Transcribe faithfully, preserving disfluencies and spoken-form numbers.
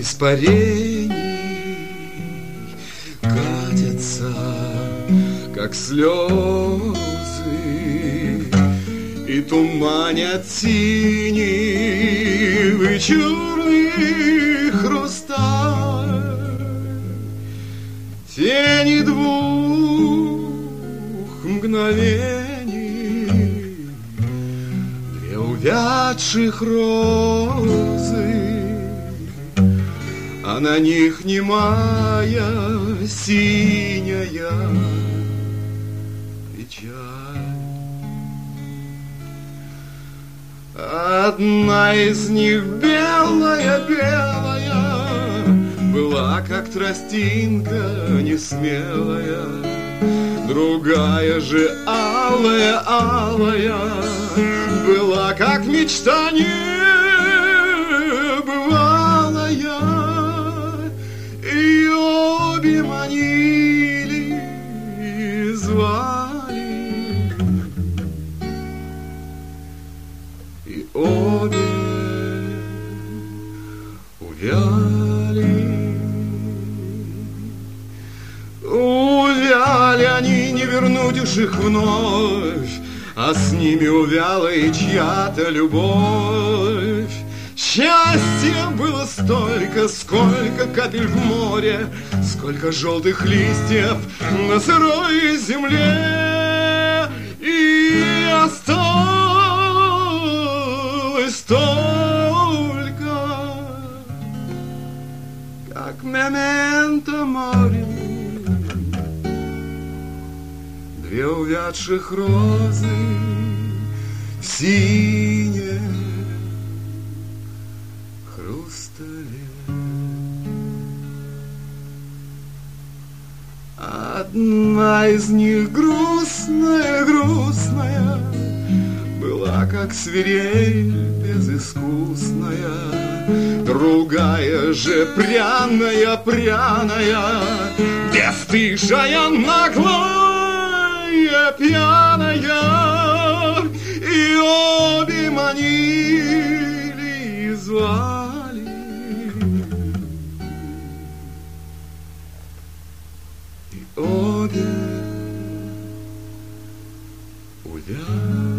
испарений катятся, как слезы, и туманят синевы черный хрусталь. Тени двух мгновений, две увядших розы, а на них немая синяя печаль. Одна из них белая-белая была, как тростинка несмелая, другая же алая-алая была, как мечта небывалая, и обе манили и звали, и обе увяли. Увяли они, не вернуть уж их вновь, а с ними увяла и чья-то любовь. Счастья было столько, сколько капель в море, сколько желтых листьев на сырой земле, и осталось только, как мементо море, две увядших розы в синем хрустале. Одна из них грустная, грустная была, как свирель безыскусная, другая же пряная, пряная, бесстыжая, наглая, пьяная, и обе манили и звали, и обе увяли.